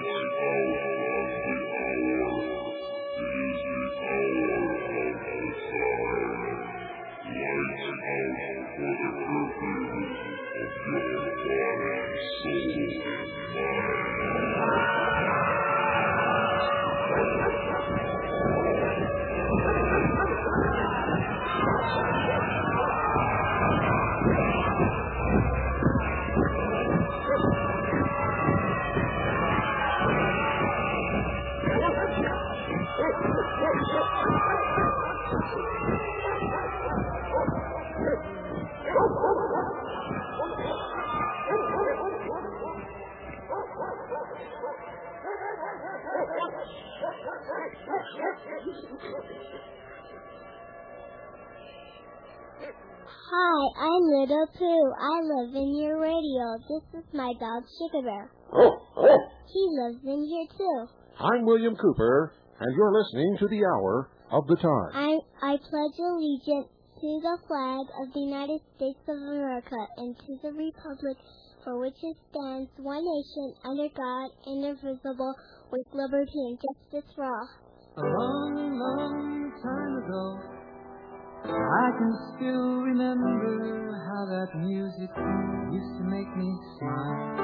Hi, I'm Little Pooh. I live in your radio. This is my dog, Sugar Bear. He lives in here, too. I'm William Cooper, and you're listening to the Hour of the Time. I pledge allegiance to the flag of the United States of America and to the republic for which it stands, one nation, under God, indivisible, with liberty and justice for all. A long, long time ago, I can still remember how that music used to make me smile.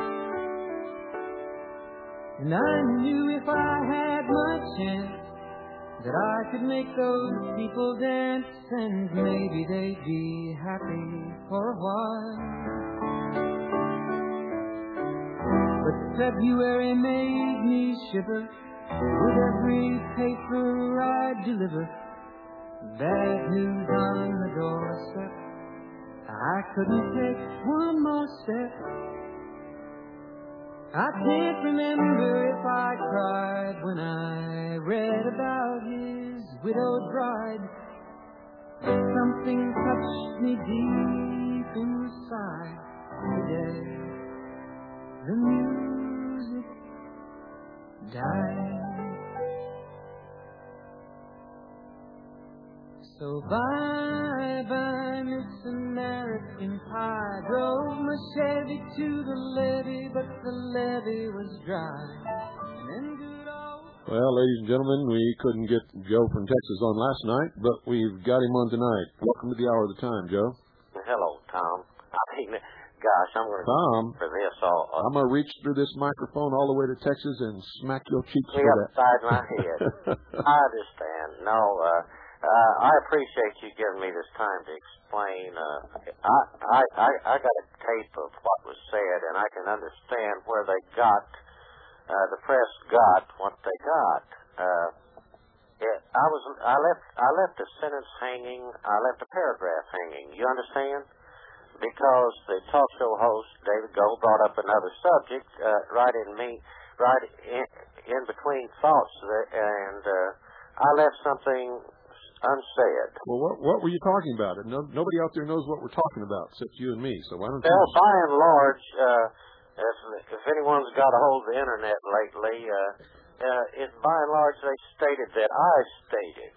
And I knew if I had my chance that I could make those people dance, and maybe they'd be happy for a while. But February made me shiver with every paper I deliver. Bad news on the doorstep, I couldn't take one more step. I can't remember if I cried when I read about his widowed bride. Something touched me deep inside the day the music died. So bye-bye, Miss American Pie. Drove my Chevy to the levee, but the levee was dry. And then good old... Well, ladies and gentlemen, we couldn't get Joe from Texas on last night, but we've got him on tonight. Welcome to the Hour of the Time, Joe. Hello, Tom. Gosh, I'm going to Tom, for this all. I'm going to reach through this microphone all the way to Texas and smack your cheeks for that. Upside my head. I understand. No, I appreciate you giving me this time to explain. I got a tape of what was said, and I can understand where they got, the press got what they got. I left the sentence hanging. I left a paragraph hanging. You understand? Because the talk show host David Gold brought up another subject right in between thoughts, and I left something unsaid. Well, what were you talking about? Nobody out there knows what we're talking about except you and me. So why don't you? Well, by and large, if anyone's got a hold of the internet lately, by and large they stated that I stated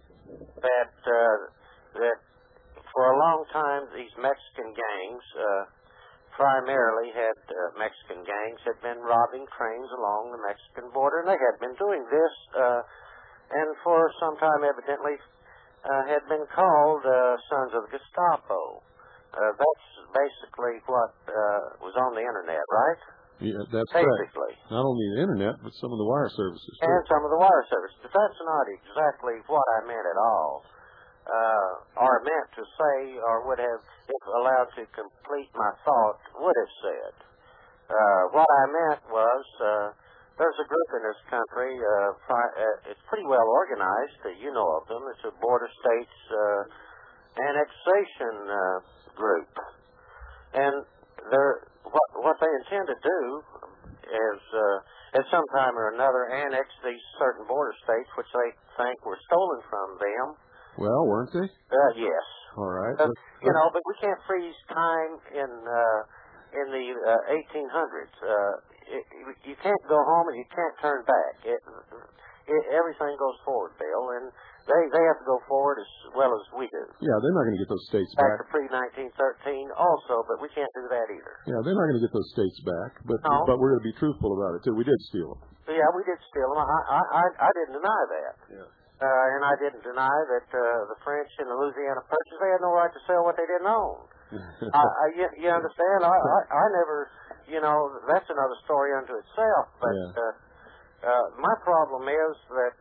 that for a long time these Mexican gangs, primarily Mexican gangs, had been robbing trains along the Mexican border, and they had been doing this, and for some time evidently had been called Sons of the Gestapo. That's basically what was on the internet, right? Yeah, that's basically correct. Not only the internet, but some of the wire services too. And some of the wire services. But that's not exactly what I meant at all. Or meant to say, or would have, if allowed to complete my thought, would have said. What I meant was, there's a group in this country, it's pretty well organized, you know of them. It's a border states annexation group. And what they intend to do is, at some time or another, annex these certain border states, which they think were stolen from them. Well, weren't they? Yes. All right. But we can't freeze time in the 1800s. You can't go home and you can't turn back. Everything goes forward, Bill, and they have to go forward as well as we do. Yeah, they're not going to get those states back. Back to pre-1913 also, but we can't do that either. Yeah, they're not going to get those states back, but we're going to be truthful about it, too. We did steal them. yeah, we did steal them. I didn't deny that. Yeah. And I didn't deny that the French and the Louisiana Purchase, they had no right to sell what they didn't own. You understand? I never, that's another story unto itself. But my problem is that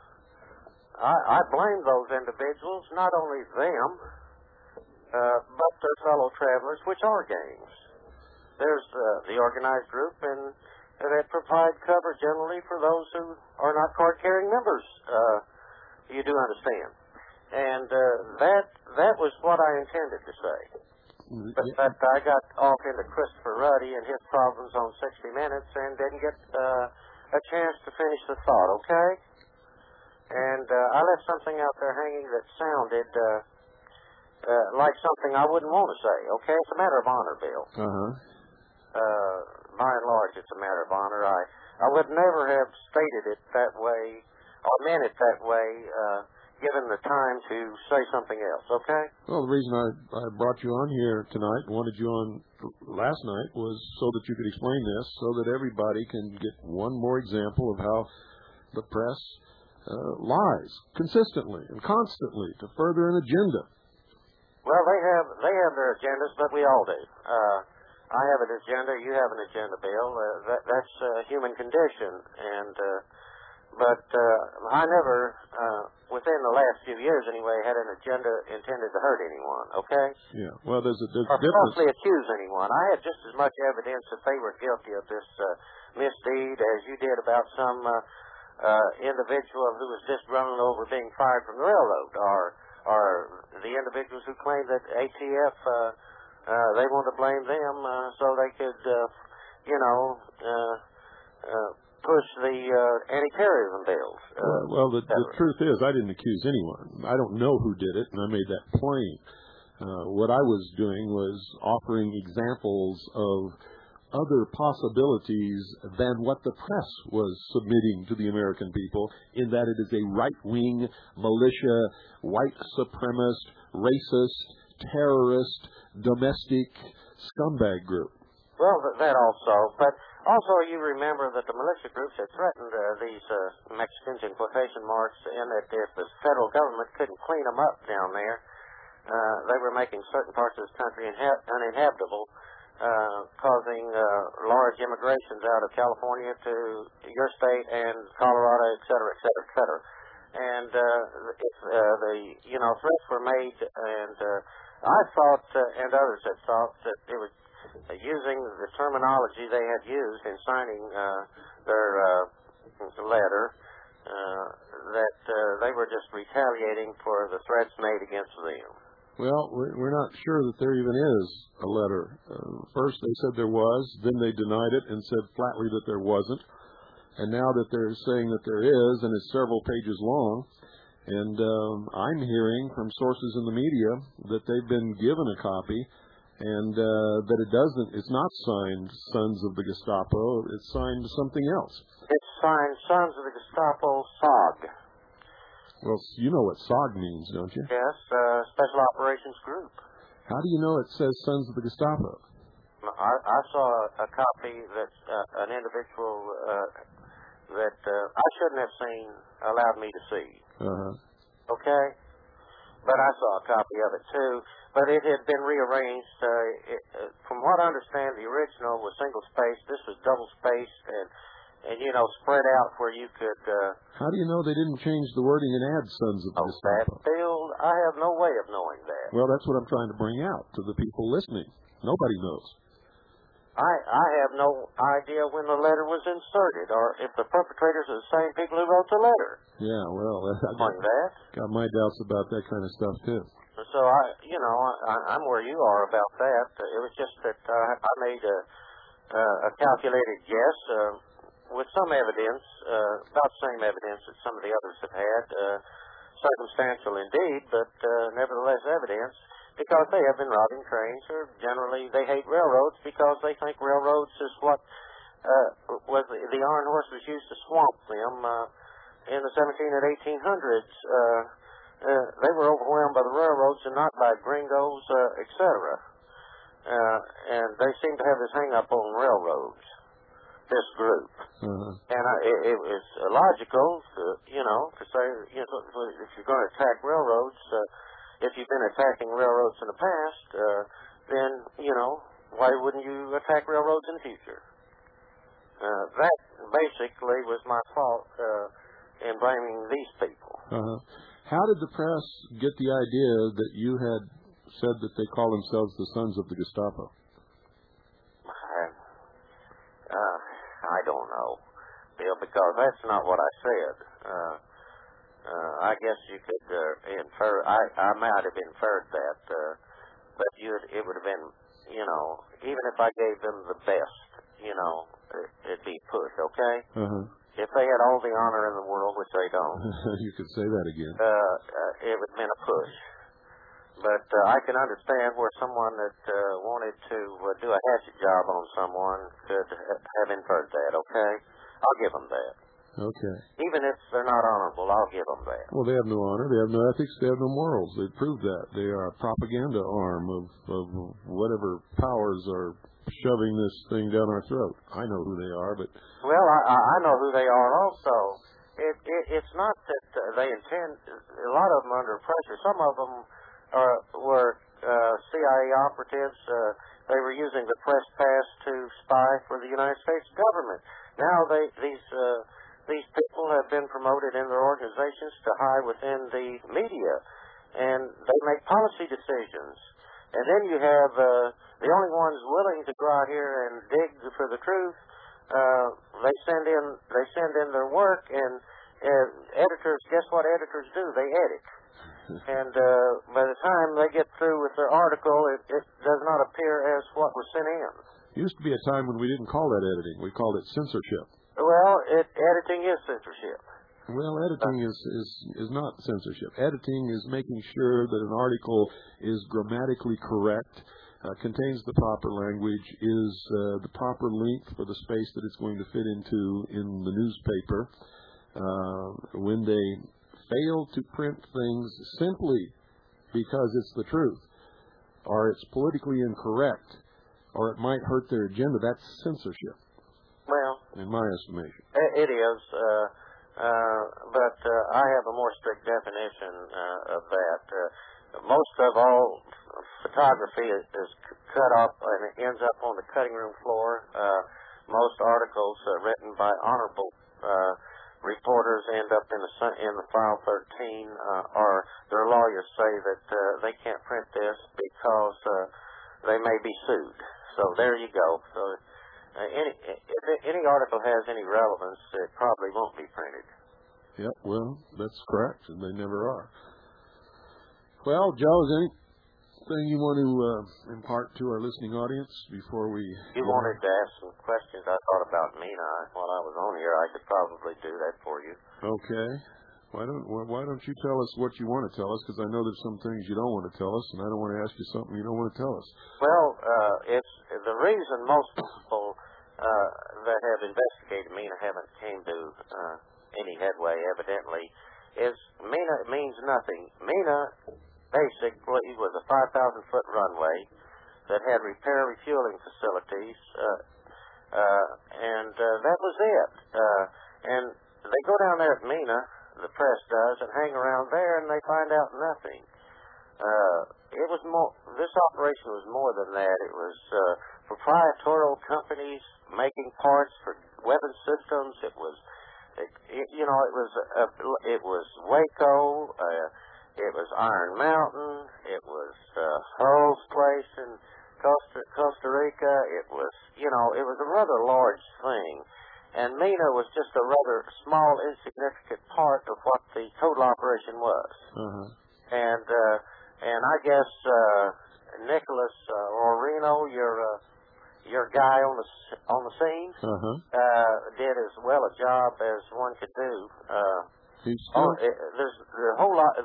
I blame those individuals, not only them, but their fellow travelers, which are gangs. There's the organized group, and that provide cover generally for those who are not card-carrying members. You do understand. And that was what I intended to say. But I got off into Christopher Ruddy and his problems on 60 Minutes and didn't get a chance to finish the thought, okay? And I left something out there hanging that sounded like something I wouldn't want to say, okay? It's a matter of honor, Bill. By and large, it's a matter of honor. I would never have stated it that way or meant it that way given the time to say something else, okay? Well, the reason I brought you on here tonight, wanted you on last night, was so that you could explain this, so that everybody can get one more example of how the press lies consistently and constantly to further an agenda. Well, they have their agendas, but we all do. I have an agenda. You have an agenda, Bill. That's human condition, but I never, within the last few years anyway, had an agenda intended to hurt anyone, okay? Yeah, well, there's a difference. Or falsely accuse anyone. I had just as much evidence that they were guilty of this misdeed as you did about some individual who was disgruntled over being fired from the railroad, or the individuals who claimed that ATF, they wanted to blame them so they could, push the anti-terrorism bills. Well, the truth is, I didn't accuse anyone. I don't know who did it, and I made that plain. What I was doing was offering examples of other possibilities than what the press was submitting to the American people, in that it is a right-wing, militia, white supremacist, racist, terrorist, domestic scumbag group. Well, that also. But also you remember that the militia groups had threatened these Mexicans, in quotation marks, and that if the federal government couldn't clean them up down there, they were making certain parts of this country uninhabitable, causing large immigrations out of California to your state and Colorado, et cetera, et cetera, et cetera. And if the threats were made, and I thought, and others had thought, that it was using the terminology they had used in signing their letter, that they were just retaliating for the threats made against them. Well, we're not sure that there even is a letter. First they said there was, then they denied it and said flatly that there wasn't. And now that they're saying that there is, and it's several pages long, and I'm hearing from sources in the media that they've been given a copy, and that it's not signed Sons of the Gestapo, it's signed something else. It's signed Sons of the Gestapo, SOG. Well, you know what SOG means, don't you? Yes, Special Operations Group. How do you know it says Sons of the Gestapo? I saw a copy that an individual that I shouldn't have allowed me to see. Okay? But I saw a copy of it, too. But it had been rearranged. From what I understand, the original was single-spaced. This was double-spaced and spread out where you could... How do you know they didn't change the wording and add Sons of the Gestapo? Bill, I have no way of knowing that. Well, that's what I'm trying to bring out to the people listening. Nobody knows. I have no idea when the letter was inserted, or if the perpetrators are the same people who wrote the letter. Yeah, well, got my doubts about that kind of stuff, too. So, I'm where you are about that. It was just that I made a calculated guess with some evidence, about the same evidence that some of the others have had, circumstantial indeed, but nevertheless evidence, because they have been robbing trains, or generally they hate railroads because they think railroads is what was the iron horse was used to swamp them in the 17 and 1800s. They were overwhelmed by the railroads and not by gringos, etc. And they seem to have this hang-up on railroads, this group. And it was logical, to say, if you're going to attack railroads, if you've been attacking railroads in the past, then, why wouldn't you attack railroads in the future? That basically was my fault in blaming these people. How did the press get the idea that you had said that they call themselves the Sons of the Gestapo? I don't know, Bill, because that's not what I said. I guess you could infer. I might have inferred that, but it would have been, even if I gave them the best, it'd be pushed, okay? If they had all the honor in the world, which they don't. You could say that again. It would have been a push. But I can understand where someone that wanted to do a hatchet job on someone could have inferred that, okay? I'll give them that. Okay. Even if they're not honorable, I'll give them that. Well, they have no honor, they have no ethics, they have no morals. They proved that. They are a propaganda arm of whatever powers are shoving this thing down our throat. I know who they are, but... Well, I know who they are also. It's not that they intend... A lot of them under pressure. Some of them were CIA operatives. They were using the press pass to spy for the United States government. Now these people have been promoted in their organizations to high within the media, and they make policy decisions. And then you have the only ones willing to go out here and dig for the truth. They send in their work, and editors. Guess what editors do? They edit. And by the time they get through with their article, it does not appear as what was sent in. There used to be a time when we didn't call that editing. We called it censorship. Well, editing is censorship. Well, editing is not censorship. Editing is making sure that an article is grammatically correct, contains the proper language, is the proper length for the space that it's going to fit into in the newspaper. When they fail to print things simply because it's the truth, or it's politically incorrect, or it might hurt their agenda, that's censorship. Well, in my estimation. It is, but I have a more strict definition of that. Most of all photography is cut up and it ends up on the cutting room floor. Most articles written by honorable reporters end up in the file 13, or their lawyers say that they can't print this because they may be sued. So there you go. So if any article has any relevance, it probably won't be printed. Yep, well, that's correct, and they never are. Well, Joe, is anything you want to impart to our listening audience before we... You wanted to ask some questions I thought about Mina while I was on here. I could probably do that for you. Okay. Why don't you tell us what you want to tell us, because I know there's some things you don't want to tell us, and I don't want to ask you something you don't want to tell us. Well, it's the reason most people that have investigated Mina haven't came to any headway, evidently, is Mina means nothing. Mina basically was a 5,000-foot runway that had repair refueling facilities, and that was it. And they go down there at Mina, the press does, and hang around there, and they find out nothing. It was more. This operation was more than that. It was proprietorial companies making parts for weapon systems. It was Waco. It was Iron Mountain. It was Hull's place in Costa Rica. It was a rather large thing. And Mina was just a rather small, insignificant part of what the total operation was. And I guess Nicholas Orino, your guy on the scene, did as well a job as one could do. There's a whole lot.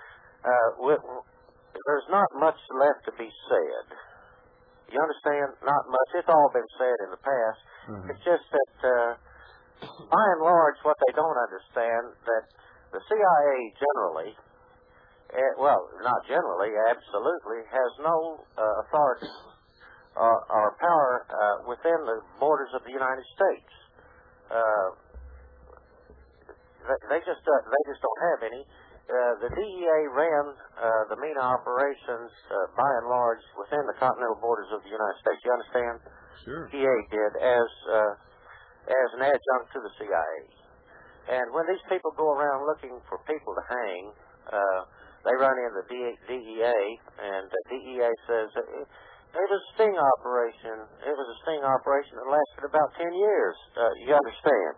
There's not much left to be said. You understand? Not much. It's all been said in the past. It's just that, by and large, what they don't understand, that the CIA generally, not generally, absolutely, has no authority or power within the borders of the United States. they just don't have any. The DEA ran the MENA operations by and large within the continental borders of the United States. You understand? Sure. DEA did as an adjunct to the CIA. And when these people go around looking for people to hang, they run into the DEA, and the DEA says it was a sting operation. It was a sting operation that lasted about 10 years. You understand?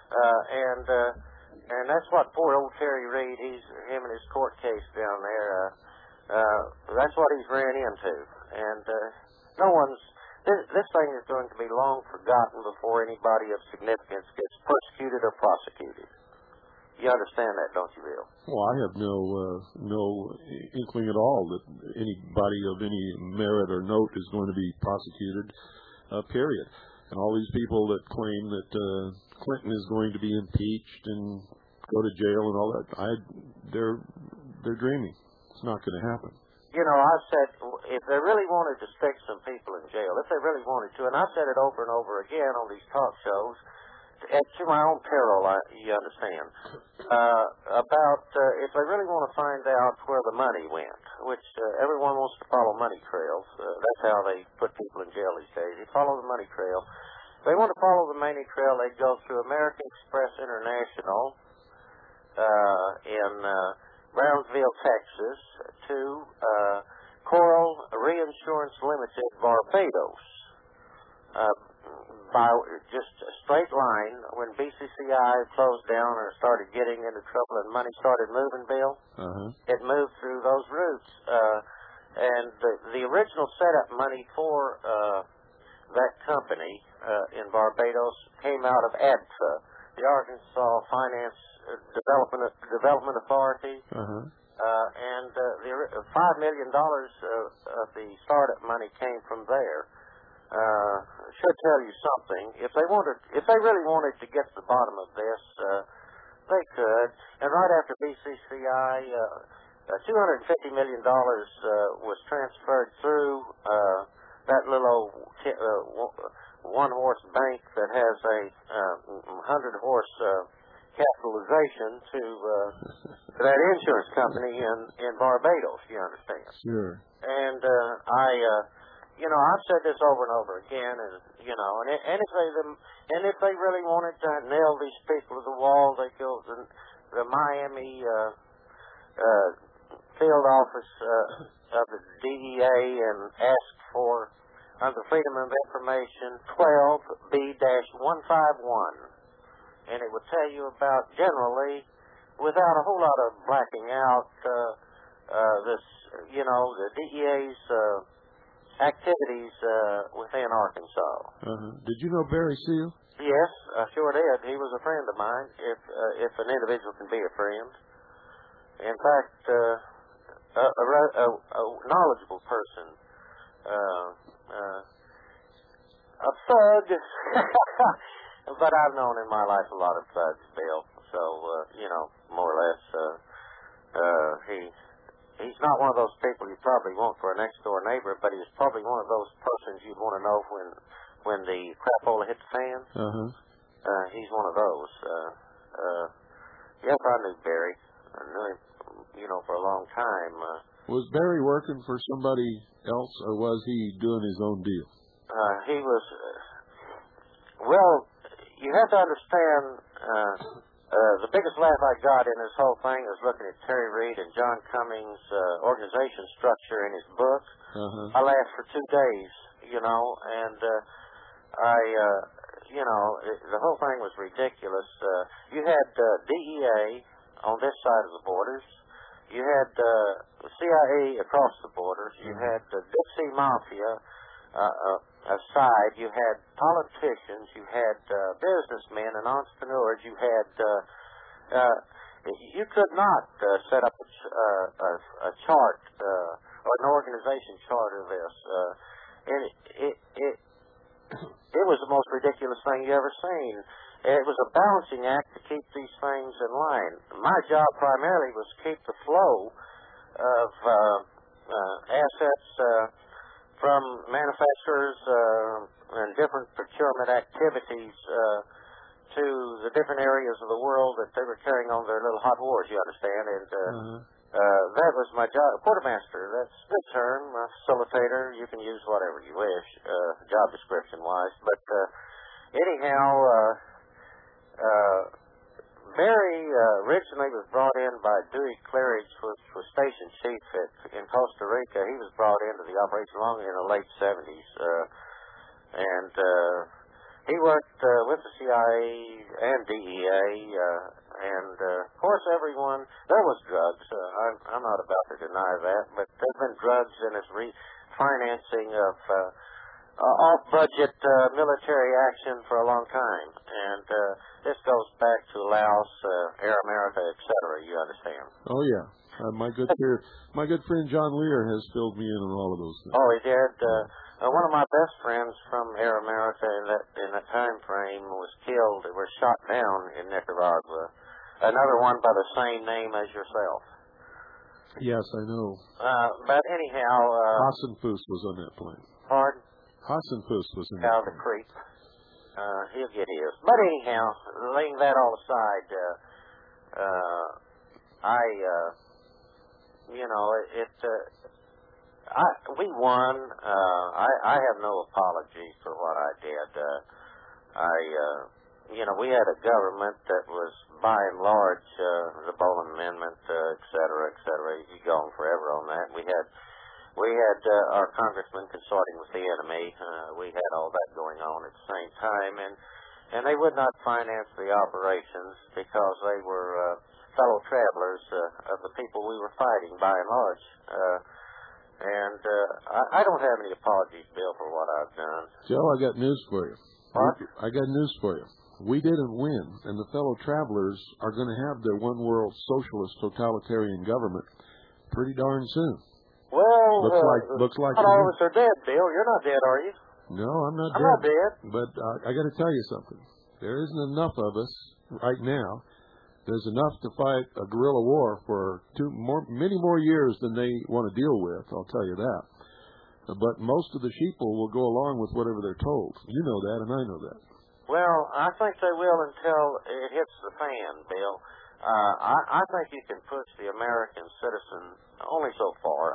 And that's what poor old Terry Reid, him and his court case down there, that's what he's ran into. And this thing is going to be long forgotten before anybody of significance gets persecuted or prosecuted. You understand that, don't you, Bill? Well, I have no inkling at all that anybody of any merit or note is going to be prosecuted, period. And all these people that claim that Clinton is going to be impeached and go to jail and all that, they're dreaming. It's not going to happen. You know, I said if they really wanted to stick some people in jail, if they really wanted to, and I've said it over and over again on these talk shows, to my own peril, you understand, about if they really want to find out where the money went, which everyone wants to follow money trails. That's how they put people in jail these days. They follow the money trail. If they want to follow the money trail, they go through American Express International in Brownsville, Texas, to Coral Reinsurance Limited, Barbados. By just a straight line, when BCCI closed down or started getting into trouble and money started moving, Bill, it moved through those routes. And the original setup money for that company in Barbados came out of ADFA, the Arkansas Finance Development Authority. And the $5 million of the startup money came from there. Should tell you something. If they really wanted to get to the bottom of this, they could. And right after BCCI, $250 million was transferred through that little old one-horse bank that has a 100-horse capitalization to that insurance company in Barbados. You understand? Sure. And I've said this over and over again, and if they really wanted to nail these people to the wall, they go to the Miami field office of the DEA and ask for, under Freedom of Information, 12B-151, and it would tell you about, generally, without a whole lot of blacking out, the DEA's activities within Arkansas. Did you know Barry Seal? Yes, I sure did. He was a friend of mine, if an individual can be a friend. In fact, a knowledgeable person. A thug. But I've known in my life a lot of thugs, Bill. So, more or less, he's not one of those people you probably want for a next-door neighbor, but he's probably one of those persons you'd want to know when the crapola hit the fan. He's one of those. Yes, I knew Barry. I knew him, for a long time. Was Barry working for somebody else, or was he doing his own deal? He was... well, you have to understand... the biggest laugh I got in this whole thing was looking at Terry Reid and John Cummings' organization structure in his book. I laughed for 2 days, and the whole thing was ridiculous. You had DEA on this side of the borders. You had the CIA across the borders. You had the Dixie Mafia aside. You had politicians. You had businessmen and entrepreneurs. You had you could not set up a chart or an organization chart of this. And it was the most ridiculous thing you ever seen. It was a balancing act to keep these things in line. My job primarily was to keep the flow of assets from manufacturers and different procurement activities to the different areas of the world that they were carrying on their little hot wars, you understand, and that was my job. Quartermaster, that's a good term. Facilitator, you can use whatever you wish, job description-wise. But anyhow, Barry originally was brought in by Dewey Claridge, which was station chief in Costa Rica. He was brought into the operation long in the late 70s. And he worked with the CIA and DEA, and of course everyone, there was drugs. I'm not about to deny that, but there's been drugs in his financing of off-budget military action for a long time. And this goes back to Laos, Air America, etc., you understand. Oh, yeah. My good friend John Lear has filled me in on all of those things. Oh, he did. One of my best friends from Air America in that time frame was killed, was shot down in Nicaragua. Another one by the same name as yourself. Yes, I know. But anyhow... Hassan Foos was on that plane. Pardon? Hassan Foos was in that plane. The creep. He'll get his. But anyhow, laying that all aside, we won. I have no apology for what I did. We had a government that was, by and large, the Boland Amendment, et cetera, you go on forever on that. We had our congressmen consorting with the enemy. We had all that going on at the same time, and they would not finance the operations because they were fellow travelers of the people we were fighting, by and large. I don't have any apologies, Bill, for what I've done. Joe, I got news for you. What? I got news for you. We didn't win, and the fellow travelers are going to have their one world socialist totalitarian government pretty darn soon. Well, looks like not all of us are dead, Bill. You're not dead, are you? No, I'm not I'm not dead. But I got to tell you something. There isn't enough of us right now. There's enough to fight a guerrilla war for many more years than they want to deal with, I'll tell you that. But most of the sheeple will go along with whatever they're told. You know that, and I know that. Well, I think they will until it hits the fan, Bill. I think you can push the American citizen only so far.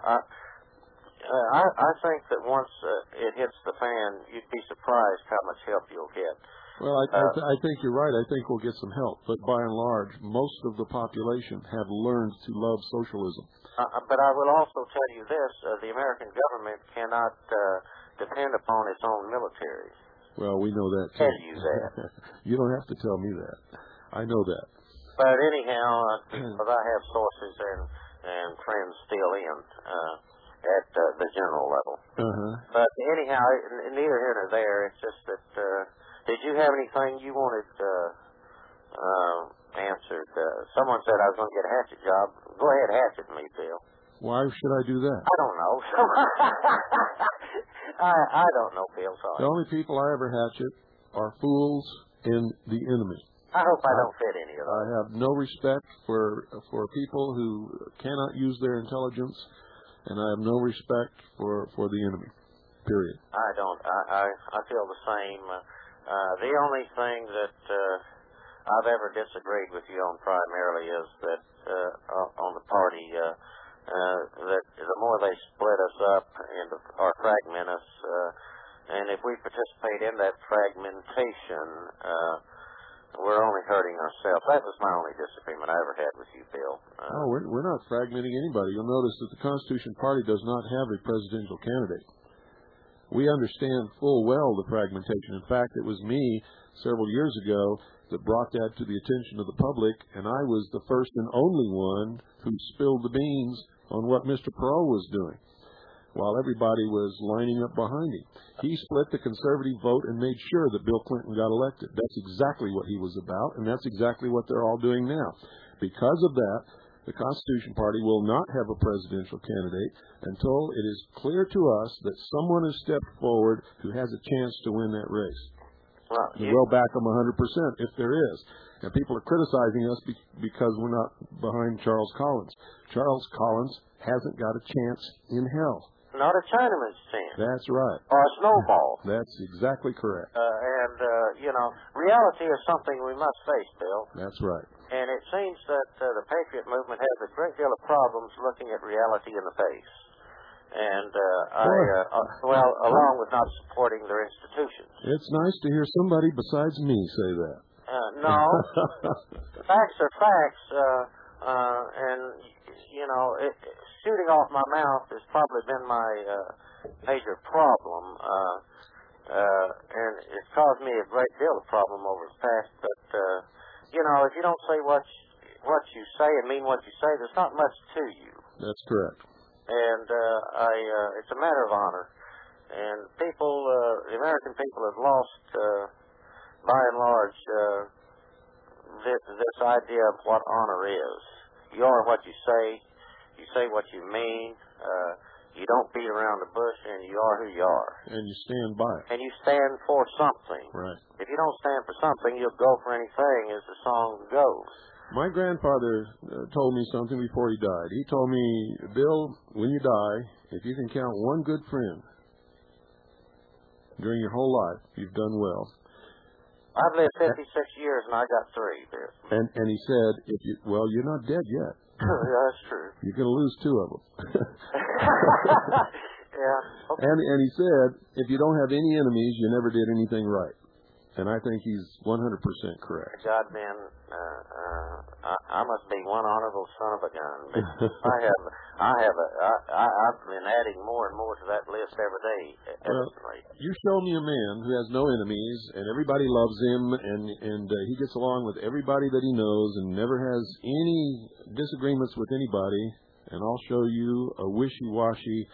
I think that once it hits the fan, you'd be surprised how much help you'll get. Well, I think you're right. I think we'll get some help. But by and large, most of the population have learned to love socialism. But I will also tell you this. The American government cannot depend upon its own military. Well, we know that, too. Tell you that. You don't have to tell me that. I know that. But anyhow, because I have sources and friends still in at the general level. But anyhow, neither here nor there. It's just that, did you have anything you wanted answered? Someone said I was going to get a hatchet job. Go ahead, hatchet me, Bill. Why should I do that? I don't know. I don't know, Bill. Sorry. The only people I ever hatchet are fools and the enemy. I hope I don't fit any of those. I have no respect for people who cannot use their intelligence, and I have no respect for the enemy. Period. I don't. I feel the same. The only thing that I've ever disagreed with you on primarily is that on the party that the more they split us up or fragment us, and if we participate in that fragmentation, we're only hurting ourselves. That was my only disagreement I ever had with you, Bill. We're not fragmenting anybody. You'll notice that the Constitution Party does not have a presidential candidate. We understand full well the fragmentation. In fact, it was me several years ago that brought that to the attention of the public, and I was the first and only one who spilled the beans on what Mr. Perot was doing while everybody was lining up behind him. He split the conservative vote and made sure that Bill Clinton got elected. That's exactly what he was about, and that's exactly what they're all doing now. Because of that, the Constitution Party will not have a presidential candidate until it is clear to us that someone has stepped forward who has a chance to win that race. Well, we'll back them 100% if there is. And people are criticizing us because we're not behind Charles Collins. Charles Collins hasn't got a chance in hell. not a Chinaman's chin. That's right. Or a snowball. That's exactly correct. Reality is something we must face, Bill. That's right. And it seems that the Patriot movement has a great deal of problems looking at reality in the face. And along with not supporting their institutions. It's nice to hear somebody besides me say that. No. Facts are facts. Shooting off my mouth has probably been my major problem. And it's caused me a great deal of problem over the past. But, if you don't say what you say and mean what you say, there's not much to you. That's correct. And it's a matter of honor. And the American people have lost, by and large, this idea of what honor is. You are what you say what you mean, you don't beat around the bush, and you are who you are. And you stand by it. And you stand for something. Right. If you don't stand for something, you'll go for anything, as the song goes. My grandfather told me something before he died. He told me, Bill, when you die, if you can count one good friend during your whole life, you've done well. I've lived 56 years, and I got 3, Bill. And he said, you're not dead yet. That's true. You're going to lose 2 of them. Yeah. Okay. And he said, if you don't have any enemies, you never did anything right. And I think he's 100% correct. God, man, I must be one honorable son of a gun. I've been adding more and more to that list every day. Well, you show me a man who has no enemies, and everybody loves him, and he gets along with everybody that he knows, and never has any disagreements with anybody, and I'll show you a wishy-washy,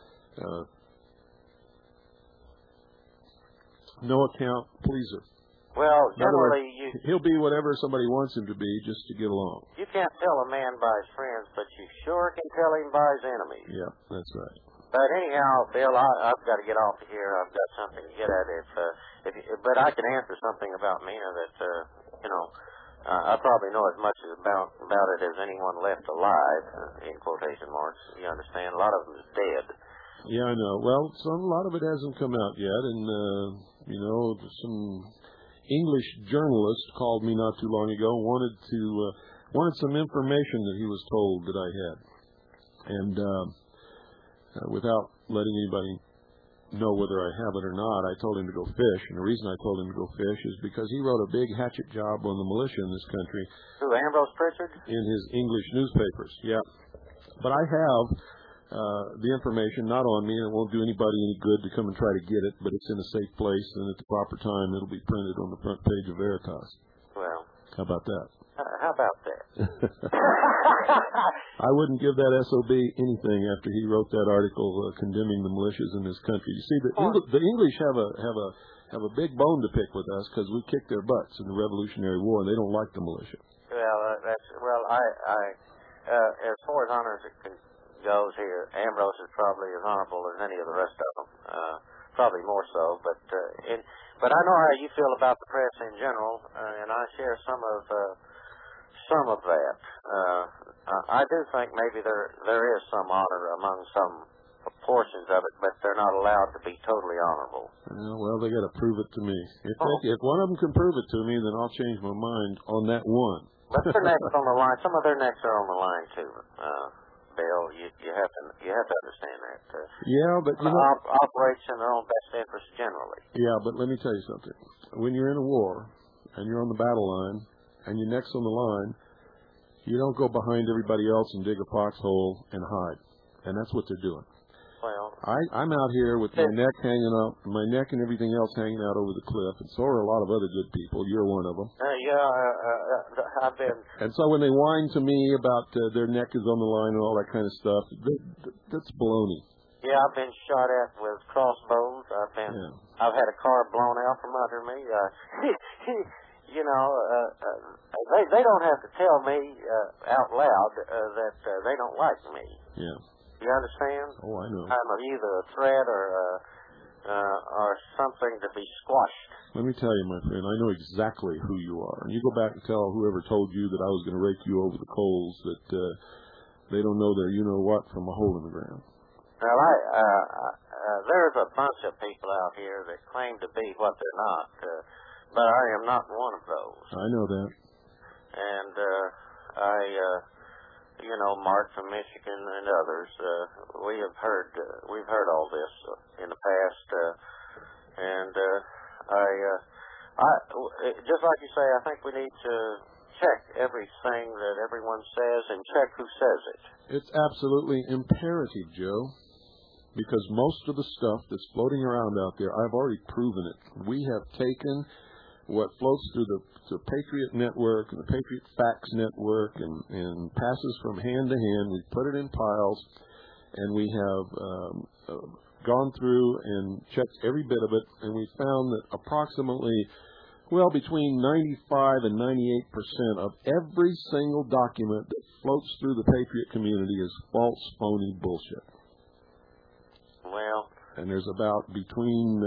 no account pleaser. Well, generally, he'll be whatever somebody wants him to be just to get along. You can't tell a man by his friends, but you sure can tell him by his enemies. Yeah, that's right. But anyhow, Bill, I've got to get off of here. I've got something to get at. But I can answer something about Mena that, I probably know as much about it as anyone left alive, in quotation marks. You understand? A lot of them is dead. Yeah, I know. Well, a lot of it hasn't come out yet, and some English journalist called me not too long ago, wanted some information that he was told that I had, and without letting anybody know whether I have it or not, I told him to go fish. And the reason I told him to go fish is because he wrote a big hatchet job on the militia in this country. Who, Ambrose Pritchard? In his English newspapers, yeah. But I have the information not on me, and it won't do anybody any good to come and try to get it, but it's in a safe place, and at the proper time it'll be printed on the front page of Veritas. Well. How about that? How about that? I wouldn't give that SOB anything after he wrote that article condemning the militias in this country. You see, the English have a big bone to pick with us because we kicked their butts in the Revolutionary War, and they don't like the militia. Well, as far as honors goes here, Ambrose is probably as honorable as any of the rest of them. Probably more so, but I know how you feel about the press in general, and I share some of that. I do think maybe there is some honor among some portions of it, but they're not allowed to be totally honorable. Well, they got to prove it to me. If one of them can prove it to me, then I'll change my mind on that one. But their necks on the line. Some of their necks are on the line too. Bill, you have to understand that. Yeah, but operates in their own best interest generally. Yeah, but let me tell you something. When you're in a war and you're on the battle line and your neck's on the line, you don't go behind everybody else and dig a foxhole and hide. And that's what they're doing. Well, I'm out here with my neck hanging up, my neck and everything else hanging out over the cliff, and so are a lot of other good people. You're one of them. I've been. And so when they whine to me about their neck is on the line and all that kind of stuff, that's baloney. Yeah, I've been shot at with crossbows. I've had a car blown out from under me. They don't have to tell me out loud that they don't like me. Yeah. You understand? Oh, I know. I'm either a threat or something to be squashed. Let me tell you, my friend, I know exactly who you are. And you go back and tell whoever told you that I was going to rake you over the coals that they don't know their you-know-what from a hole in the ground. Well, there's a bunch of people out here that claim to be what they're not, but I am not one of those. I know that. And Mark from Michigan and others, we've heard all this in the past, and just like you say, I think we need to check everything that everyone says and check who says it. It's absolutely imperative, Joe, because most of the stuff that's floating around out there, I've already proven it. We have taken what floats through the Patriot Network and the Patriot Facts Network and passes from hand to hand. We put it in piles, and we have gone through and checked every bit of it, and we found that approximately, between 95 and 98% of every single document that floats through the Patriot community is false, phony bullshit. Well, and there's about between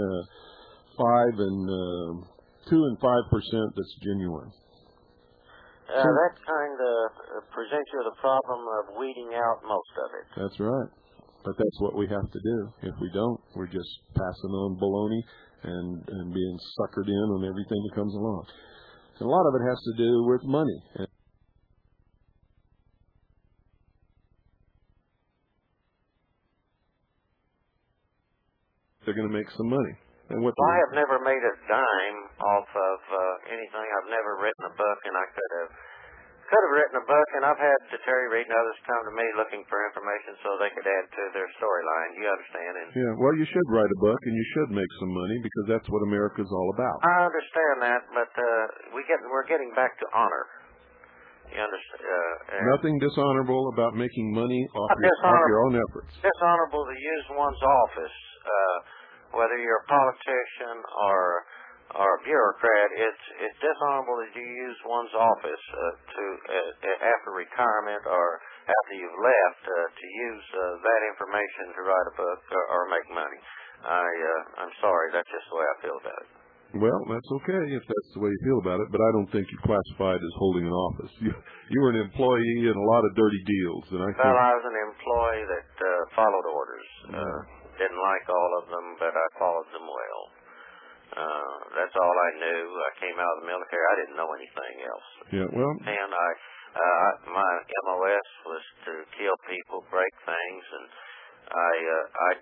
2 and 5% that's genuine. That kind of presents you with a problem of weeding out most of it. That's right. But that's what we have to do. If we don't, we're just passing on baloney and being suckered in on everything that comes along. And a lot of it has to do with money. They're going to make some money. And I have never made a dime off of anything. I've never written a book, and I could have written a book, and I've had Terry Reid and others come to me looking for information so they could add to their storyline. You understand? Yeah, well, you should write a book, and you should make some money, because that's what America's all about. I understand that, but we're getting back to honor. You understand? Nothing dishonorable about making money off your own efforts. Dishonorable to use one's office, whether you're a politician or a bureaucrat. It's dishonorable that you use one's office after retirement or after you've left to use that information to write a book or make money. I'm sorry, that's just the way I feel about it. Well, that's okay if that's the way you feel about it, but I don't think you classified as holding an office. You were an employee in a lot of dirty deals, and I was an employee that followed orders. Didn't like all of them, but I followed them well. That's all I knew. I came out of the military. I didn't know anything else. Yeah, well. And my MOS was to kill people, break things, and I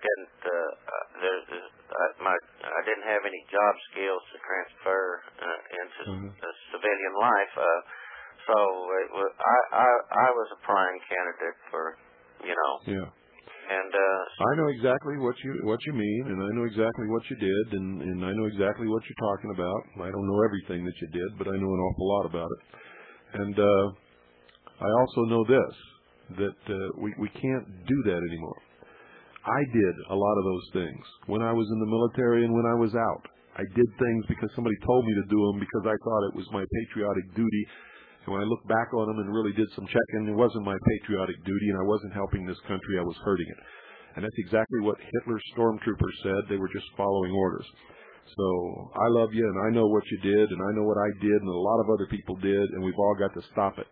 didn't have any job skills to transfer into civilian life. So I was a prime candidate for, Yeah. And I know exactly what you mean, and I know exactly what you did, and I know exactly what you're talking about. I don't know everything that you did, but I know an awful lot about it. And I also know this, that we can't do that anymore. I did a lot of those things when I was in the military and when I was out. I did things because somebody told me to do them because I thought it was my patriotic duty. And when I look back on them and really did some checking, it wasn't my patriotic duty, and I wasn't helping this country. I was hurting it. And that's exactly what Hitler's stormtroopers said. They were just following orders. So I love you, and I know what you did, and I know what I did, and a lot of other people did, and we've all got to stop it.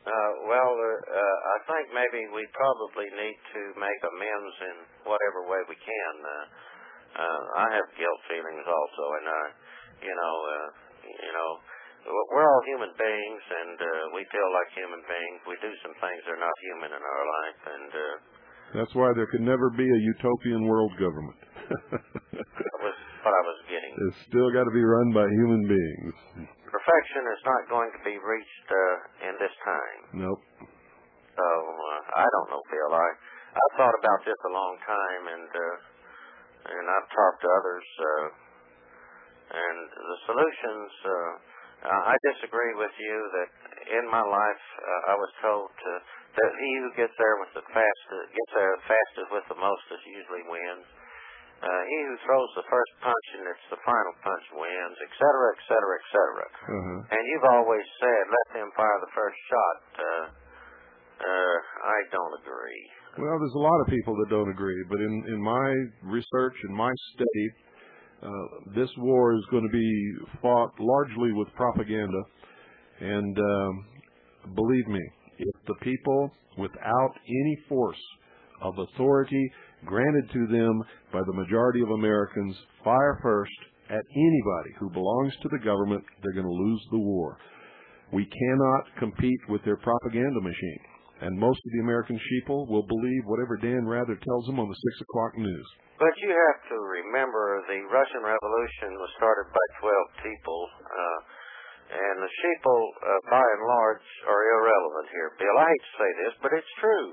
I think maybe we probably need to make amends in whatever way we can. I have guilt feelings also, and we're all human beings, and we feel like human beings. We do some things that are not human in our life, and that's why there could never be a utopian world government. That was what I was getting. It's still got to be run by human beings. Perfection is not going to be reached in this time. Nope. So I don't know, Bill. I've thought about this a long time, and I've talked to others, and the solutions. I disagree with you that in my life I was told that he who gets there fastest with the mostest usually wins. He who throws the first punch and it's the final punch wins, et cetera, et cetera, et cetera. And you've always said, let them fire the first shot. I don't agree. Well, there's a lot of people that don't agree, but in my research and my study, this war is going to be fought largely with propaganda. And believe me, if the people, without any force of authority granted to them by the majority of Americans, fire first at anybody who belongs to the government, they're going to lose the war. We cannot compete with their propaganda machine. And most of the American sheeple will believe whatever Dan Rather tells them on the 6 o'clock news. But you have to remember the Russian Revolution was started by 12 people, and the sheeple, by and large, are irrelevant here, Bill. I hate to say this, but it's true.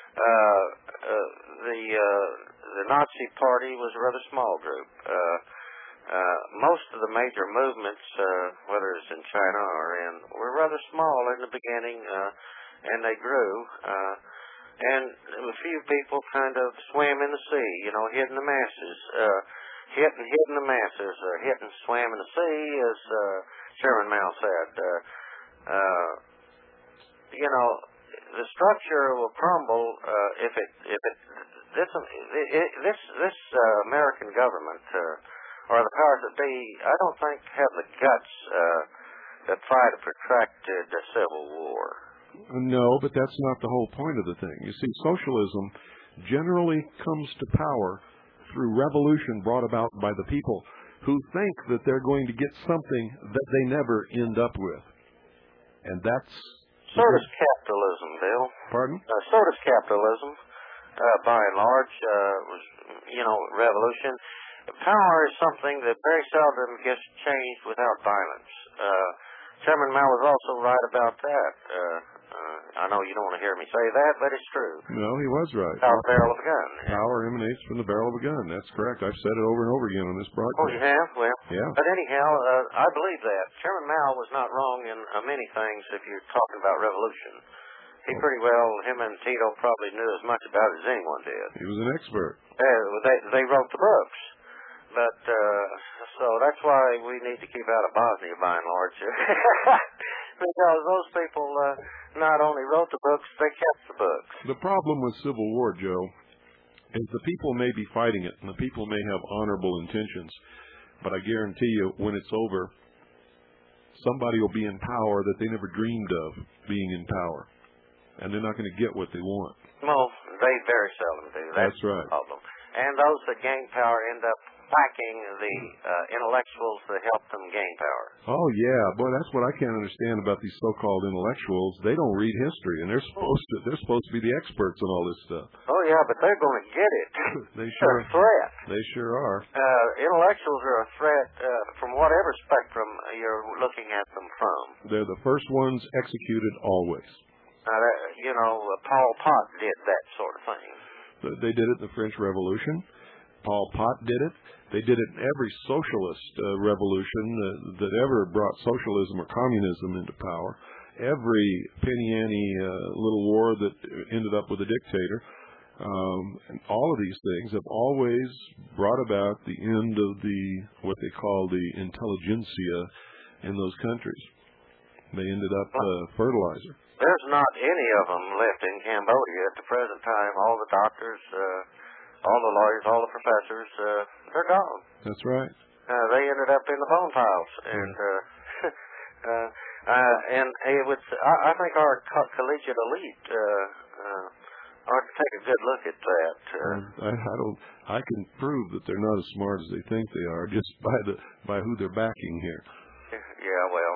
The Nazi Party was a rather small group. Most of the major movements, whether it's in China were rather small in the beginning, and they grew. And a few people kind of swam in the sea, hid in the masses. Hid in the masses, hit and swam in the sea, as Chairman Mao said. The structure will crumble if this American government or the powers that be, I don't think have the guts to try to protract the Civil War. No, but that's not the whole point of the thing. You see, socialism generally comes to power through revolution brought about by the people who think that they're going to get something that they never end up with. And that's... So does capitalism, Bill. Pardon? So does capitalism, by and large, revolution. Power is something that very seldom gets changed without violence. Chairman Mao was also right about that. I know you don't want to hear me say that, but it's true. No, he was right. Out of the barrel of a gun. Power emanates from the barrel of a gun. That's correct. I've said it over and over again on this broadcast. Oh, you have? Well, yeah. But anyhow, I believe that. Chairman Mao was not wrong in many things if you're talking about revolution. He pretty well, him and Tito probably knew as much about it as anyone did. He was an expert. They wrote the books. But, so that's why we need to keep out of Bosnia, by and large. Because those people not only wrote the books, they kept the books. The problem with Civil War, Joe, is the people may be fighting it, and the people may have honorable intentions. But I guarantee you, when it's over, somebody will be in power that they never dreamed of being in power. And they're not going to get what they want. Well, they very seldom do. That's right. The problem. And those that gain power end up whacking the intellectuals that help them gain power. Oh, yeah. Boy, that's what I can't understand about these so-called intellectuals. They don't read history, and they're supposed to be the experts on all this stuff. Oh, yeah, but they're going to get it. They're a threat. They sure are. Intellectuals are a threat from whatever spectrum you're looking at them from. They're the first ones executed always. Paul Pot did that sort of thing. They did it in the French Revolution. Paul Pot did it. They did it in every socialist revolution that ever brought socialism or communism into power. Every penny-ante little war that ended up with a dictator. And all of these things have always brought about the end of what they call the intelligentsia in those countries. They ended up fertilizer. There's not any of them left in Cambodia at the present time. All the doctors, all the lawyers, all the professors, they're gone. That's right. They ended up in the bone piles, and it was. I think our collegiate elite ought to take a good look at that. I can prove that they're not as smart as they think they are just by who they're backing here. Yeah, well,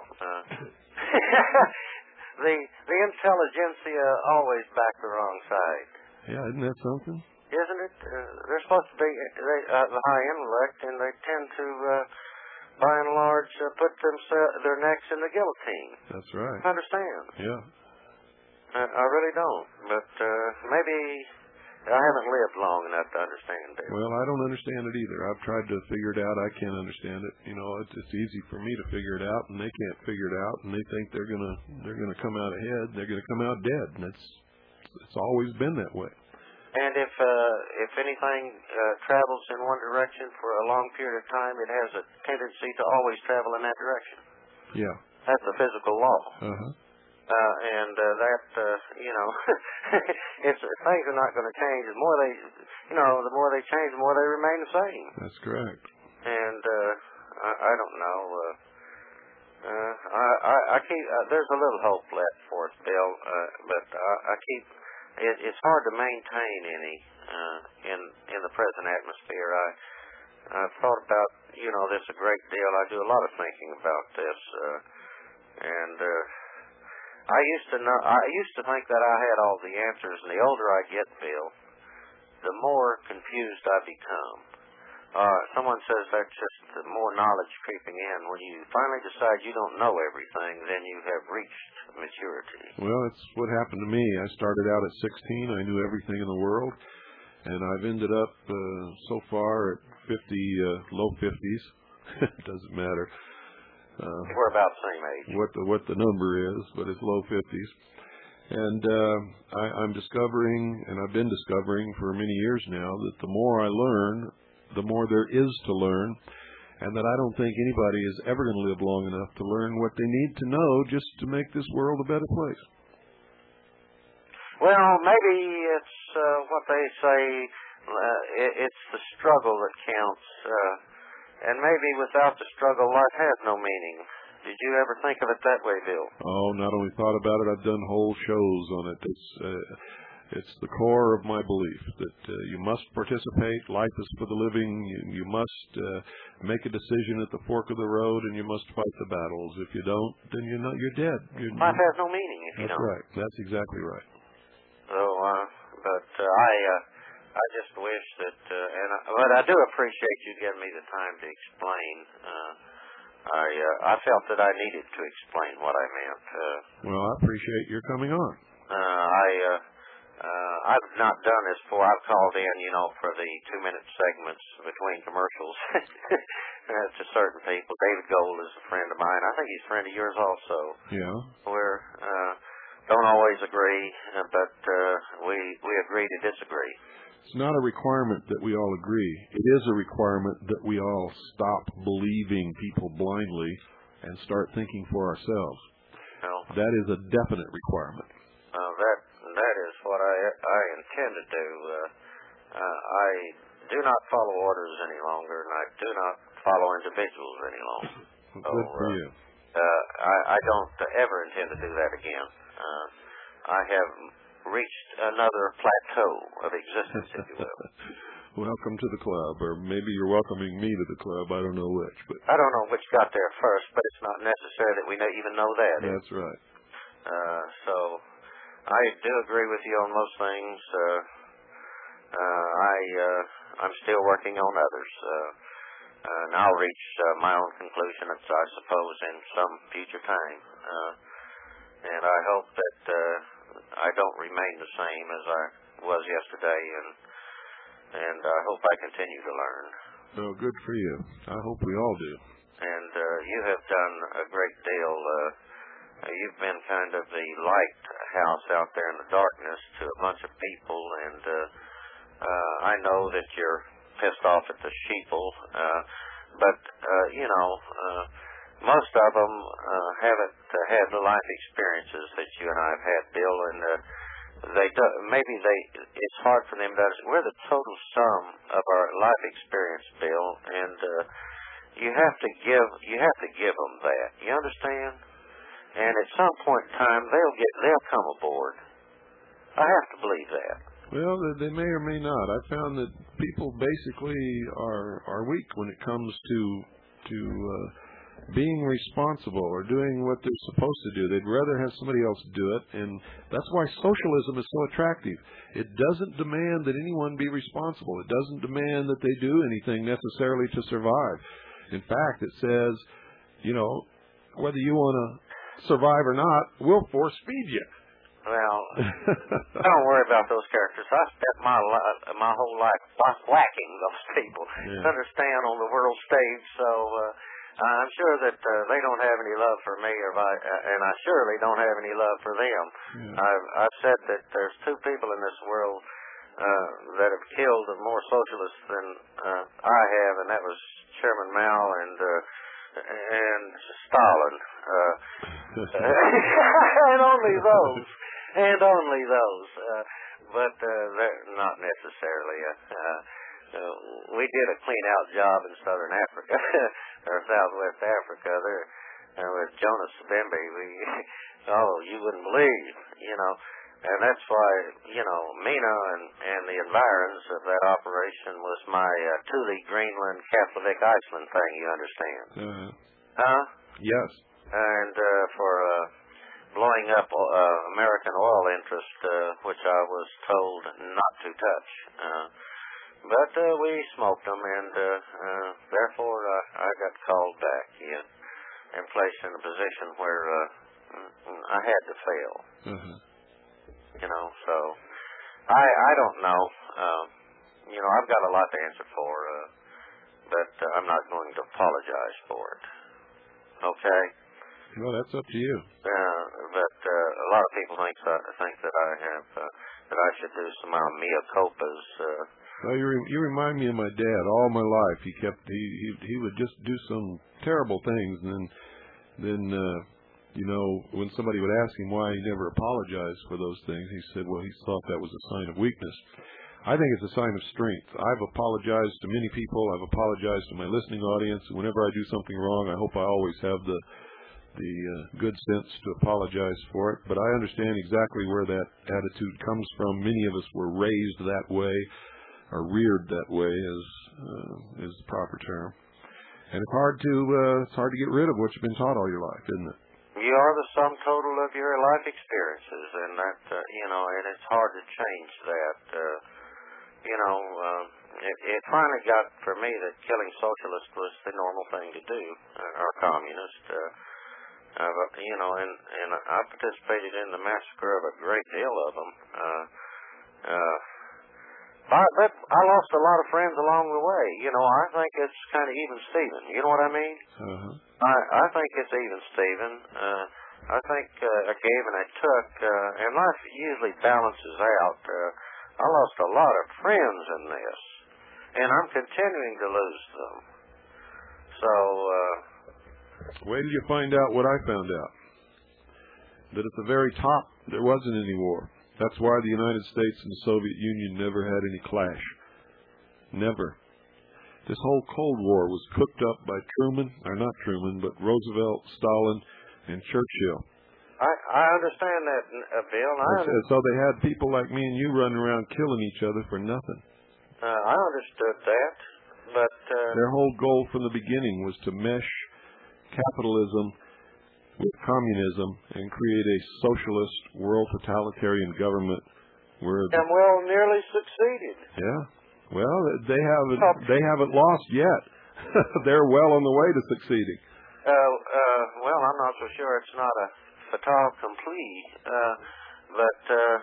the intelligentsia always back the wrong side. Yeah, isn't that something? Isn't it? They're supposed to be the high intellect, and they tend to, by and large, put their necks in the guillotine. That's right. I understand. Yeah. I really don't, but maybe I haven't lived long enough to understand it. Well, I don't understand it either. I've tried to figure it out. I can't understand it. It's easy for me to figure it out, and they can't figure it out, and they think they're gonna come out ahead. They're gonna come out dead, and it's always been that way. And if anything travels in one direction for a long period of time, it has a tendency to always travel in that direction. Yeah. That's a physical law. Uh-huh. It's things are not going to change. The more they change, the more they remain the same. That's correct. And I don't know. I keep there's a little hope left for us, Bill, but I keep it's hard to maintain any in the present atmosphere. I've thought about this a great deal. I do a lot of thinking about this, and I used to think that I had all the answers, and the older I get, Bill, the more confused I become. Someone says that's just more knowledge creeping in. When you finally decide you don't know everything, then you have reached maturity. Well, that's what happened to me. I started out at 16. I knew everything in the world, and I've ended up so far at 50, low 50s. It doesn't matter. We're about the same age. What the number is, but it's low 50s. And I'm discovering, and I've been discovering for many years now, that the more I learn, the more there is to learn, and that I don't think anybody is ever going to live long enough to learn what they need to know just to make this world a better place. Well, maybe it's what they say, it's the struggle that counts, and maybe without the struggle, life has no meaning. Did you ever think of it that way, Bill? Oh, not only thought about it, I've done whole shows on it. It's the core of my belief that you must participate. Life is for the living. You must make a decision at the fork of the road, and you must fight the battles. If you don't, then you're dead. Life has no meaning if you don't. That's right. That's exactly right. So, I just wish that, but I do appreciate you giving me the time to explain. I felt that I needed to explain what I meant. Well, I appreciate your coming on. I've not done this before. I've called in, for the 2-minute segments between commercials to certain people. David Gold is a friend of mine. I think he's a friend of yours also. Yeah. We're don't always agree, but we agree to disagree. It's not a requirement that we all agree. It is a requirement that we all stop believing people blindly and start thinking for ourselves. Well, that is a definite requirement. That is what I intend to do. I do not follow orders any longer, and I do not follow individuals any longer. Good for you. I don't ever intend to do that again. I have reached another plateau of existence, if you will. Welcome to the club, or maybe you're welcoming me to the club. I don't know which, but I don't know which got there first, but it's not necessary that we even know that. That's right. So I do agree with you on most things. I'm still working on others, and I'll reach my own conclusion, I suppose, in some future time. And I hope that I don't remain the same as I was yesterday, and I hope I continue to learn. Oh, good for you. I hope we all do. And you have done a great deal. You've been kind of the lighthouse out there in the darkness to a bunch of people, and I know that you're pissed off at the sheeple, but most of them haven't had the life experiences that you and I have had, Bill, and it's hard for them to understand. We're the total sum of our life experience, Bill, and you have to give them that. You understand? And at some point in time, they'll come aboard. I have to believe that. Well, they may or may not. I found that people basically are weak when it comes to being responsible or doing what they're supposed to do. They'd rather have somebody else do it, and that's why socialism is so attractive. It doesn't demand that anyone be responsible. It doesn't demand that they do anything necessarily to survive. In fact, it says, whether you want to survive or not, we'll force feed you. Well, don't worry about those characters. I spent my whole life whacking those people to understand on the world stage, so I'm sure that they don't have any love for me, and I surely don't have any love for them. Yeah. I've said that there's two people in this world that have killed more socialists than I have, and that was Chairman Mao and Stalin. And only those. But they're not necessarily. We did a clean-out job in Southern Africa, or Southwest Africa. There with Jonas Savimbi, you wouldn't believe, And that's why, Mina and the environs of that operation was my Thule, Greenland, Kaplivic, Iceland thing, you understand? Huh? Yes. And for blowing up American oil interest, which I was told not to touch. But we smoked them, and therefore I got called back and placed in a position where I had to fail. So I don't know. I've got a lot to answer for, but I'm not going to apologize for it. Okay? Well, that's up to you. But a lot of people think that I have that I should do some mea culpas. Well, you remind me of my dad. All my life, he would just do some terrible things, and then when somebody would ask him why he never apologized for those things, he said, well, he thought that was a sign of weakness. I think it's a sign of strength. I've apologized to many people. I've apologized to my listening audience. Whenever I do something wrong, I hope I always have the good sense to apologize for it. But I understand exactly where that attitude comes from. Many of us were raised that way, or reared that way, is the proper term. And it's hard to get rid of what you've been taught all your life, isn't it? You are the sum total of your life experiences, and that and it's hard to change that. It finally got for me that killing socialists was the normal thing to do, or communist. And I participated in the massacre of a great deal of them. But I lost a lot of friends along the way. I think it's kind of even Steven. You know what I mean? I think it's even Steven. I think I gave and I took, and life usually balances out. I lost a lot of friends in this, and I'm continuing to lose them. So, wait till you find out what I found out. That at the very top, there wasn't any war. That's why the United States and the Soviet Union never had any clash. Never. This whole Cold War was cooked up by but Roosevelt, Stalin, and Churchill. I understand that, Bill. So they had people like me and you running around killing each other for nothing. I understood that, but their whole goal from the beginning was to mesh capitalism with communism and create a socialist world totalitarian government nearly succeeded. Yeah. Well, they haven't lost yet. They're well on the way to succeeding. Well, I'm not so sure it's not a fait accompli, but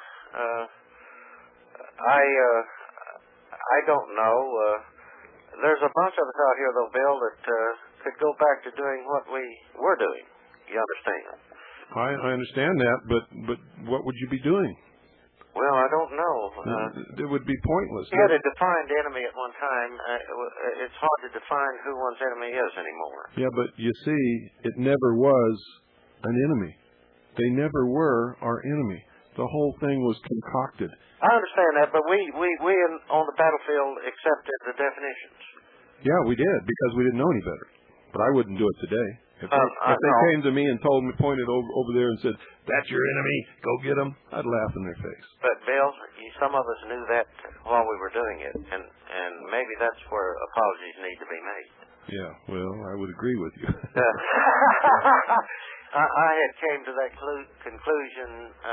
I don't know. There's a bunch of us out here, though, Bill, that could go back to doing what we were doing. You understand? I understand that, but what would you be doing? Well, I don't know. It would be pointless. You had a defined enemy at one time. It's hard to define who one's enemy is anymore. Yeah, but you see, it never was an enemy. They never were our enemy. The whole thing was concocted. I understand that, but we on the battlefield accepted the definitions. Yeah, we did, because we didn't know any better. But I wouldn't do it today. If they came to me and pointed over there and said, "That's your enemy, go get them," I'd laugh in their face. But Bill, some of us knew that while we were doing it, and maybe that's where apologies need to be made. Yeah, well, I would agree with you. I had came to that conclusion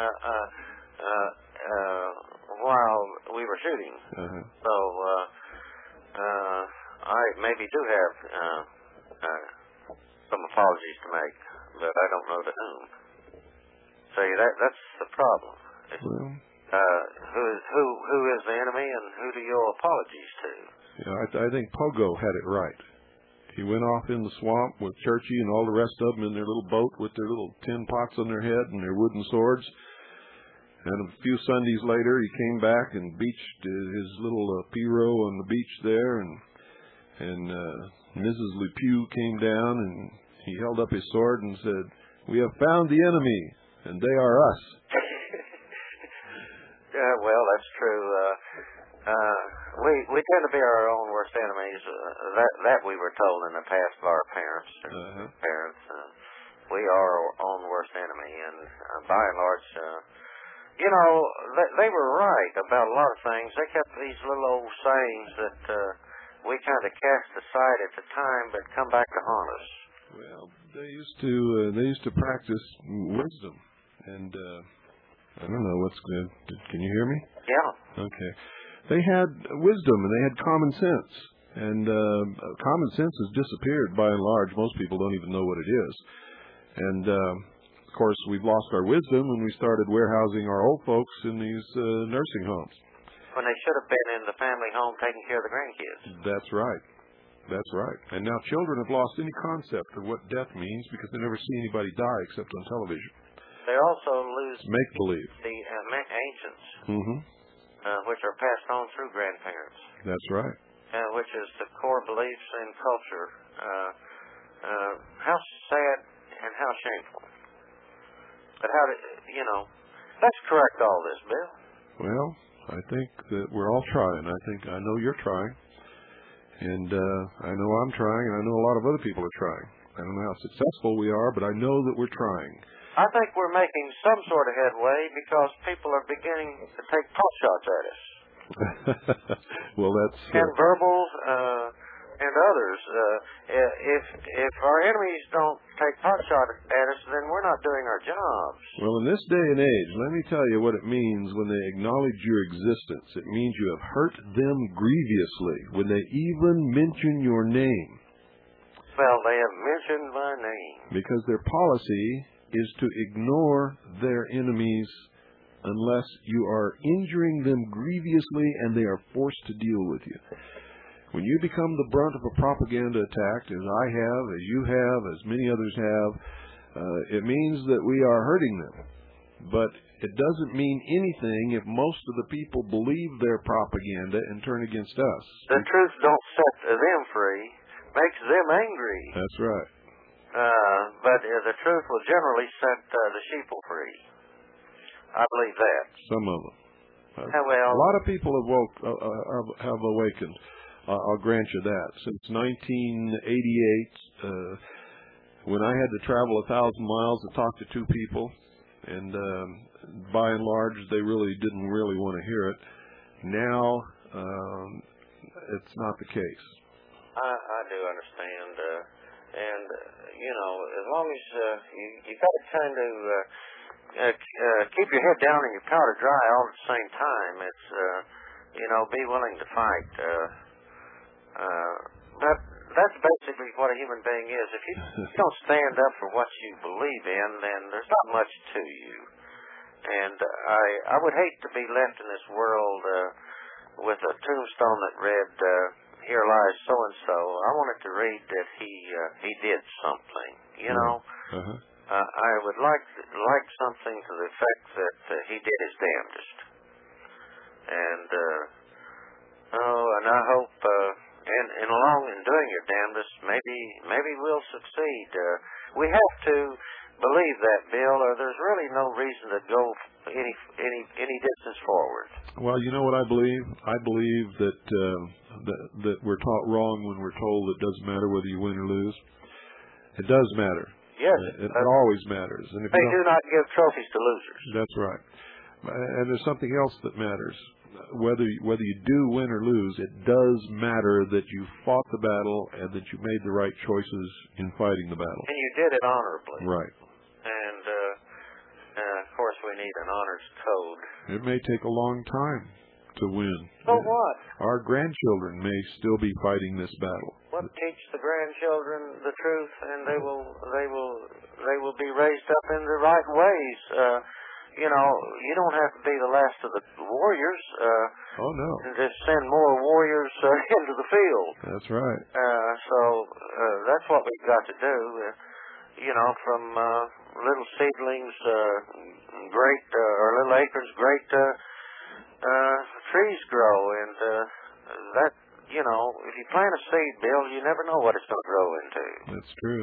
while we were shooting. So I maybe do have some apologies to make, but I don't know to whom. See, that's the problem. Well, who is the enemy, and who do you owe apologies to? Yeah, I think Pogo had it right. He went off in the swamp with Churchy and all the rest of them in their little boat with their little tin pots on their head and their wooden swords. And a few Sundays later, he came back and beached his little Piro on the beach there, and Mrs. Le Pew came down, and he held up his sword and said, "We have found the enemy, and they are us." Well, that's true. We tend to be our own worst enemies. That we were told in the past by our parents. We are our own worst enemy, and by and large, you know, they were right about a lot of things. They kept these little old sayings that we kind of cast aside at the time, but come back to haunt us. Well, they used to practice wisdom, and I don't know what's good. Can you hear me? Yeah. Okay. They had wisdom and they had common sense, and common sense has disappeared by and large. Most people don't even know what it is, and of course we've lost our wisdom when we started warehousing our old folks in these nursing homes. When they should have been in the family home taking care of the grandkids. That's right. That's right. And now children have lost any concept of what death means because they never see anybody die except on television. They also lose make-believe. The ancients, Mm-hmm. Which are passed on through grandparents. That's right. Which is the core beliefs in culture. How sad and how shameful. But how let's correct all this, Bill. Well, I think that we're all trying. I know you're trying. And I know I'm trying, and I know a lot of other people are trying. I don't know how successful we are, but I know that we're trying. I think we're making some sort of headway because people are beginning to take pot shots at us. Well, that's... and verbal and others. If our enemies don't take pot shots at us, then we're not doing our jobs. Well, in this day and age, let me tell you what it means when they acknowledge your existence. It means you have hurt them grievously when they even mention your name. Well, they have mentioned my name. Because their policy is to ignore their enemies unless you are injuring them grievously and they are forced to deal with you. When you become the brunt of a propaganda attack, as I have, as you have, as many others have, it means that we are hurting them. But it doesn't mean anything if most of the people believe their propaganda and turn against us. The truth don't set them free, makes them angry. That's right. But the truth will generally set the sheeple free. I believe that. Some of them. Well, a lot of people have awakened. I'll grant you that. Since 1988, when I had to travel 1,000 miles to talk to two people, and by and large, they really didn't want to hear it. Now, it's not the case. I do understand. And, as long as you got to kind of keep your head down and your powder dry all at the same time. It's, be willing to fight. But that's basically what a human being is. If you don't stand up for what you believe in, then there's not much to you. And I would hate to be left in this world with a tombstone that read, "Here lies so-and-so." I wanted to read that he did something, Uh-huh. I would like something to the effect that he did his damnedest. And, and I hope, and along in doing your damnedest, maybe we'll succeed. We have to believe that, Bill, or there's really no reason to go any distance forward. Well, you know what I believe? I believe that we're taught wrong when we're told it doesn't matter whether you win or lose. It does matter. Yes. It always matters. And if they do not give trophies to losers. That's right. And there's something else that matters. Whether you do win or lose, it does matter that you fought the battle and that you made the right choices in fighting the battle. And you did it honorably. Right. And, of course, we need an honors code. It may take a long time to win. So what? Our grandchildren may still be fighting this battle. Well, teach the grandchildren the truth, and they will be raised up in the right ways. You don't have to be the last of the warriors. Oh no! And just send more warriors into the field. That's right. So that's what we've got to do. From little seedlings, great or little acres, great trees grow, and that. If you plant a seed, Bill, you never know what it's going to grow into. That's true.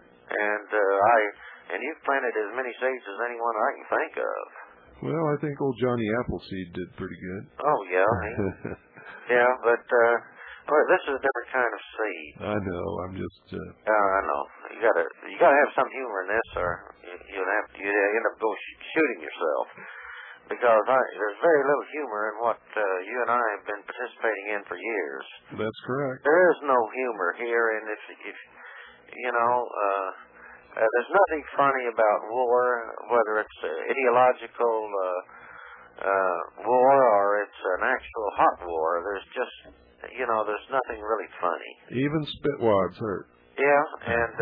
And you've planted as many seeds as anyone I can think of. Well, I think old Johnny Appleseed did pretty good. Oh yeah, yeah, but this is a different kind of seed. I know. I'm just. I know. You gotta have some humor in this, or you'd end up shooting yourself. because there's very little humor in what you and I have been participating in for years. That's correct. There is no humor here, and if you know, there's nothing funny about war, whether it's ideological war or it's an actual hot war. There's just, you know, there's nothing really funny. Even spitwads hurt. Yeah, and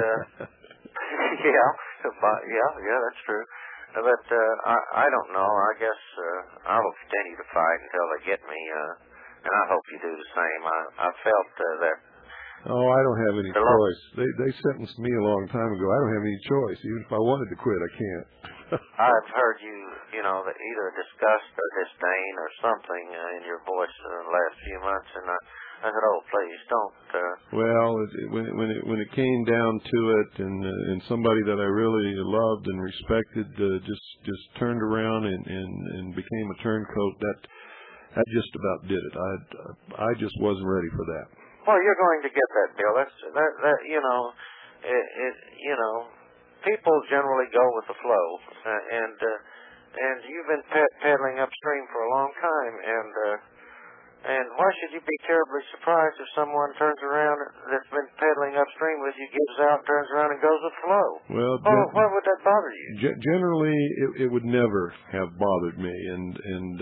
yeah, that's true. But I don't know. I guess I will continue to fight until they get me, and I hope you do the same. I felt that. Oh, I don't have any choice. They sentenced me a long time ago. I don't have any choice. Even if I wanted to quit, I can't. I've heard you know, either disgust or disdain or something in your voice in the last few months, and I said, "Oh, please don't." Well, when it came down to it, and somebody that I really loved and respected just turned around and became a turncoat, that just about did it. I just wasn't ready for that. Well, you're going to get that, Bill. That you know, you know, people generally go with the flow, and you've been pedaling upstream for a long time, and why should you be terribly surprised if someone turns around that's been pedaling upstream with you, gives out, turns around, and goes with flow? Well, why would that bother you? Generally, it would never have bothered me, and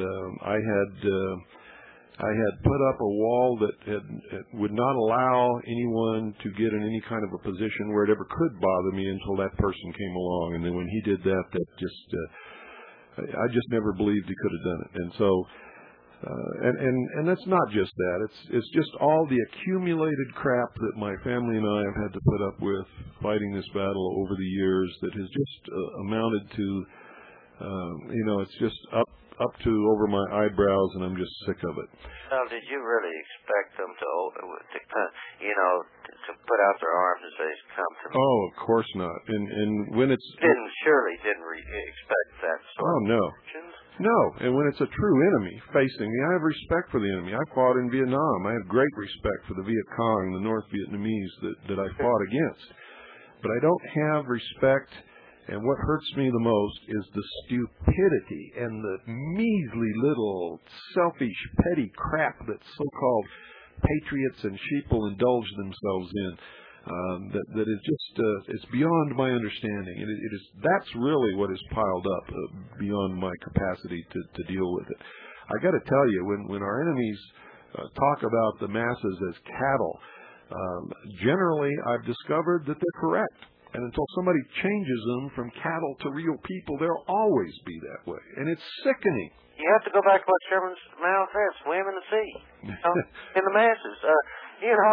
I had put up a wall that would not allow anyone to get in any kind of a position where it ever could bother me until that person came along. And then when he did that, I just never believed he could have done it. And so, and that's not just that. It's just all the accumulated crap that my family and I have had to put up with fighting this battle over the years that has just amounted to, you know, it's just up to over my eyebrows, and I'm just sick of it. Well, did you really expect them to you know, to put out their arms and say, "Come to me"? Oh, of course not. And when it's didn't expect that sort of no. actions? No, and when it's a true enemy facing me, I have respect for the enemy. I fought in Vietnam. I have great respect for the Viet Cong, the North Vietnamese that I fought against. But I don't have respect. And what hurts me the most is the stupidity and the measly little selfish, petty crap that so-called patriots and sheeple indulge themselves in. That is just, it's beyond my understanding. That's really what is piled up beyond my capacity to deal with it. I got to tell you, when our enemies talk about the masses as cattle, generally I've discovered that they're correct. And until somebody changes them from cattle to real people, they'll always be that way. And it's sickening. You have to go back to what Sherman's Mao said, swim in the sea, in the masses. You know,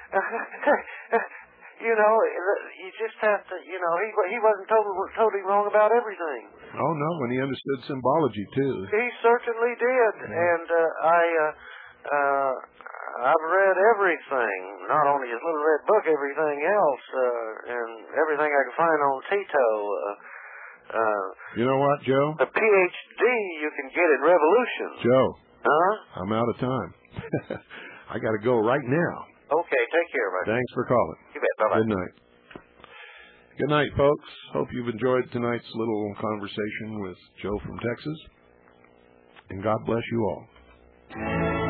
you know, you just have to, you know, he wasn't totally wrong about everything. Oh, no, and he understood symbology, too. He certainly did. Yeah. And I've read everything, not only his little red book, everything else, and everything I can find on Tito. You know what, Joe? The PhD you can get in Revolution. Joe. Huh? I'm out of time. I got to go right now. Okay, take care, buddy. Thanks for calling. You bet. Bye-bye. Good night. Good night, folks. Hope you've enjoyed tonight's little conversation with Joe from Texas. And God bless you all.